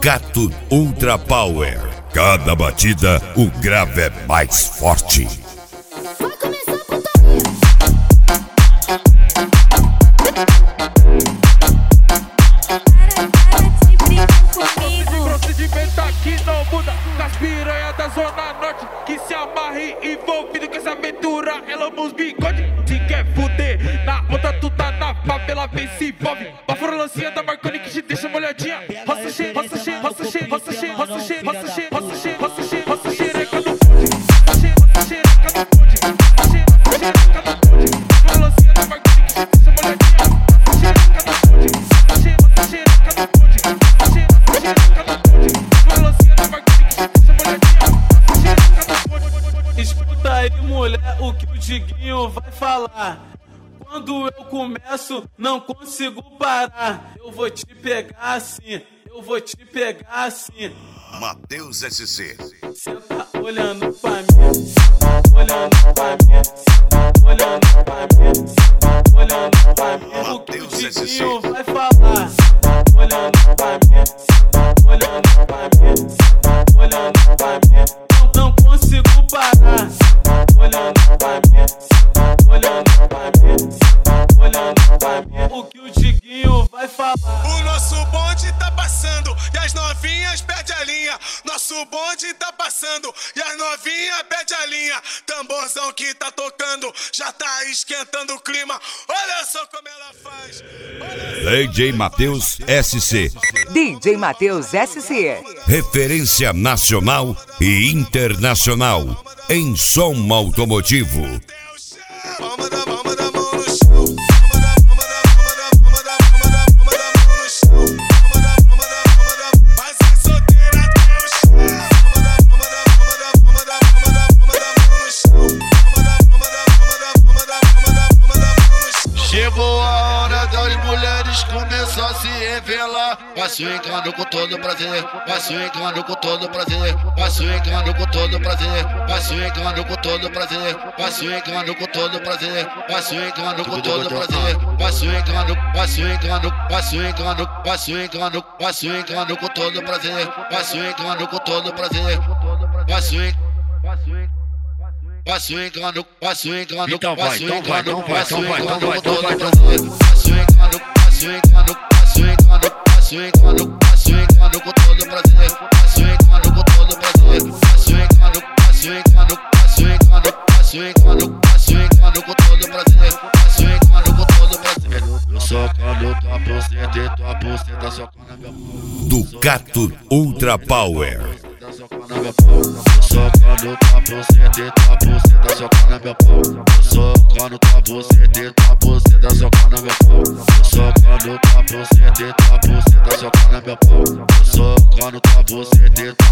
Ducato Ultra Power. Cada batida, o grave é mais forte. Vai começar a putaria. Para de brincar comigo. Procedimento aqui não muda. Das piranha da Zona Norte que se amarra envolvido com essa aventura. Ela nos bigode. Se quer fuder, na onda tu tá na favela, vem se envolve. Bafora lancinha da Marconi que te deixa molhadinha. Roça cheia, roça cheia, roça cheia, roça cheia, roça cheia, roça cheia, roça cheia, roça cheia, roça xereca do bonde. Roça cheia, roça xereca do bonde. Roça cheia, roça xereca do bonde. Bafora lancinha da Marconi que te deixa molhadinha. Roça xereca do bonde. Roça cheia, roça xereca do bonde. Roça cheia, roça xereca do bonde. Bafora lancinha da Marconi que te deixa molhadinha. Roça xereca do bonde. Escuta aí, mulher, o que o Diguinho vai falar. Quando eu começo, não consigo parar. Eu vou te pegar assim, eu vou te pegar assim. Matheus SC. Senta olhando pra mim, olhando pra mim, olhando pra mim, olhando pra mim. O que o Diguinho vai falar. Olhando pra mim, olhando pra mim, olhando pra mim. Não consigo parar. Olhando pra mim, olhando pra mim, olhando pra mim. O que o Diguinho vai falar. O nosso bonde tá passando e as novinhas perde a linha. Nosso bonde tá passando e as novinhas perde a linha. Tamborzão que tá tocando já tá esquentando o clima. Olha só como ela faz. DJ Matheus SC. DJ Matheus SC. Referência nacional e internacional em som automotivo. Palma da mão no chão. Mas é solteira até o chão. Chegou a hora das mulheres começar a se revelar. Vai swingando com todo prazer, vai swingando com todo prazer, vai swingando com todo prazer, vai swingando com todo prazer, vai swingando com todo prazer, vai swingando com todo prazer, vai swingando, vai swingando, vai swingando, vai swingando, vai swingando com todo prazer, vai swingando com todo prazer, vai swing. Vai swingando, vai swingando, Então vai vai, então swingando, vai, então vai, vai então vai, swingando então vai, com então todo vai, prazer, vai swingando, vai swingando, vai swingando, vai swingando, vai swingando com todo prazer, vai swingando com todo prazer, vai swingando, vai swingando, vai swingando, vai swingando, vai swingando com todo prazer, vai swingando com todo prazer. Eu socando tua buceta e tua buceta socando meu pau. Ducato Ultra Power. Socando tua buceta e tua buceta socando meu pau. Socando tua buceta e tua buceta socando meu pau. Socando tua buceta e tua buceta socando meu pau. Socando tua buceta e